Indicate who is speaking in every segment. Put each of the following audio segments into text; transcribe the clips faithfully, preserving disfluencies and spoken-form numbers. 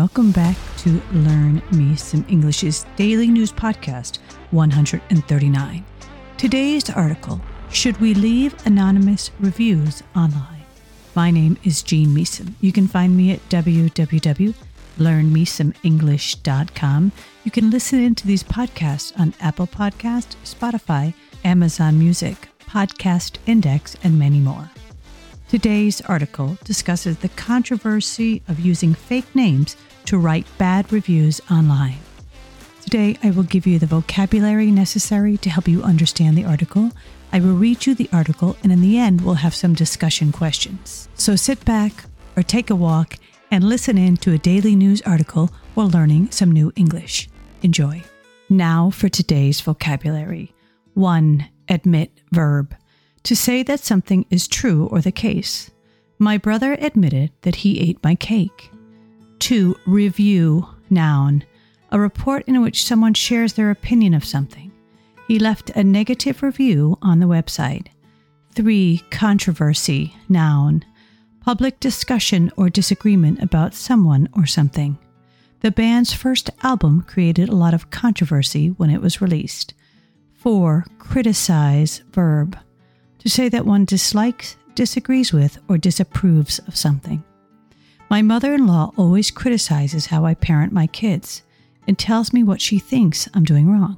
Speaker 1: welcome back to Learn Me Some English's daily news podcast, one hundred thirty-nine. Today's article, Should We Leave Anonymous Reviews Online? My name is Jean Measom. You can find me at w w w dot learn me some english dot com. You can listen into these podcasts on Apple Podcast, Spotify, Amazon Music, Podcast Index, and many more. Today's article discusses the controversy of using fake names to write bad reviews online. Today, I will give you the vocabulary necessary to help you understand the article. I will read you the article, and in the end, we'll have some discussion questions. So sit back or take a walk and listen in to a daily news article while learning some new English. Enjoy. Now for today's vocabulary. one. Admit verb. To say that something is true or the case. My brother admitted that he ate my cake. two. Review, noun. A report in which someone shares their opinion of something. He left a negative review on the website. three. Controversy, noun. Public discussion or disagreement about someone or something. The band's first album created a lot of controversy when it was released. four. Criticize, verb. To say that one dislikes, disagrees with, or disapproves of something. My mother-in-law always criticizes how I parent my kids and tells me what she thinks I'm doing wrong.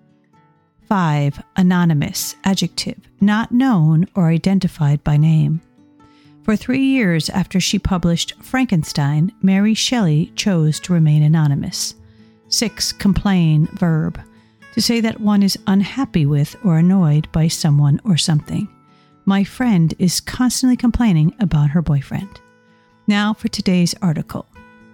Speaker 1: five. Anonymous, adjective, not known or identified by name. For three years after she published Frankenstein, Mary Shelley chose to remain anonymous. six. Complain, verb. To say that one is unhappy with or annoyed by someone or something. My friend is constantly complaining about her boyfriend. Now for today's article.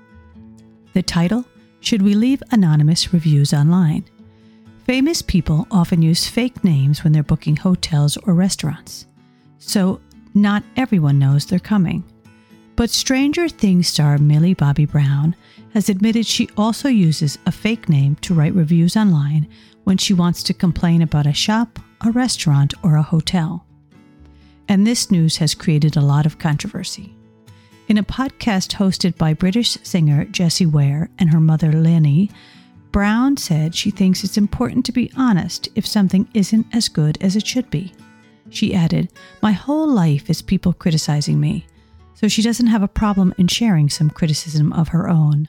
Speaker 1: The title, Should We Leave Anonymous Reviews Online? Famous people often use fake names when they're booking hotels or restaurants. So not everyone knows they're coming. But Stranger Things star Millie Bobby Brown has admitted she also uses a fake name to write reviews online when she wants to complain about a shop, a restaurant, or a hotel. And this news has created a lot of controversy. In a podcast hosted by British singer Jessie Ware and her mother Lenny, Brown said she thinks it's important to be honest if something isn't as good as it should be. She added, "My whole life is people criticizing me, so she doesn't have a problem in sharing some criticism of her own."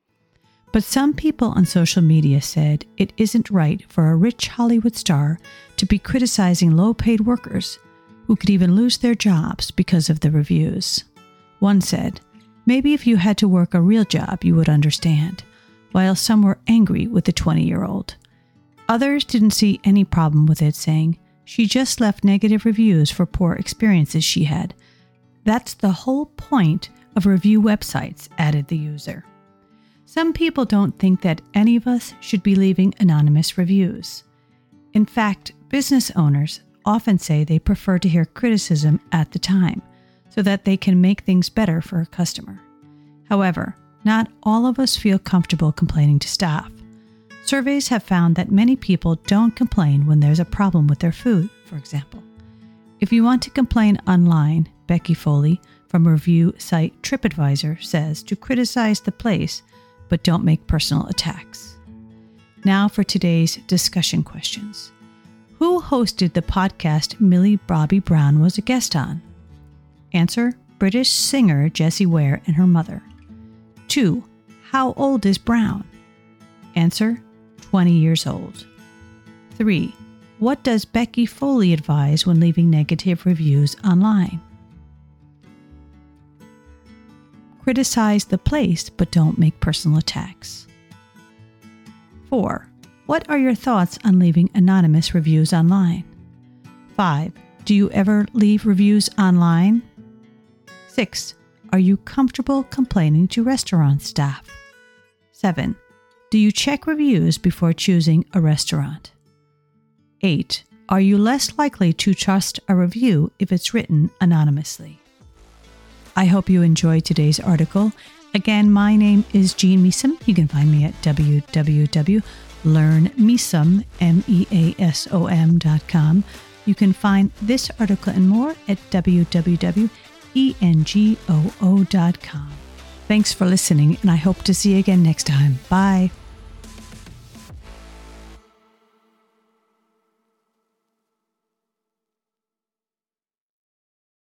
Speaker 1: But some people on social media said it isn't right for a rich Hollywood star to be criticizing low-paid workers who could even lose their jobs because of the reviews. One said, "Maybe if you had to work a real job, you would understand," while some were angry with the twenty-year-old. Others didn't see any problem with it, saying, "She just left negative reviews for poor experiences she had. That's the whole point of review websites," added the user. Some people don't think that any of us should be leaving anonymous reviews. In fact, business owners often say they prefer to hear criticism at the time so that they can make things better for a customer. However, not all of us feel comfortable complaining to staff. Surveys have found that many people don't complain when there's a problem with their food, for example. If you want to complain online, Becky Foley from review site TripAdvisor says to criticize the place, but don't make personal attacks. Now for today's discussion questions. Who hosted the podcast Millie Bobby Brown was a guest on? Answer, British singer Jessie Ware and her mother. two. How old is Brown? Answer, twenty years old. three. What does Becky Foley advise when leaving negative reviews online? Criticize the place, but don't make personal attacks. four. What are your thoughts on leaving anonymous reviews online? five. Do you ever leave reviews online? six. Are you comfortable complaining to restaurant staff? seven. Do you check reviews before choosing a restaurant? eight. Are you less likely to trust a review if it's written anonymously? I hope you enjoyed today's article. Again, my name is Jean Measom. You can find me at w w w dot learn me some dot com. You can find this article and more at w w w dot engoo dot com. Thanks for listening, and I hope to see you again next time. Bye.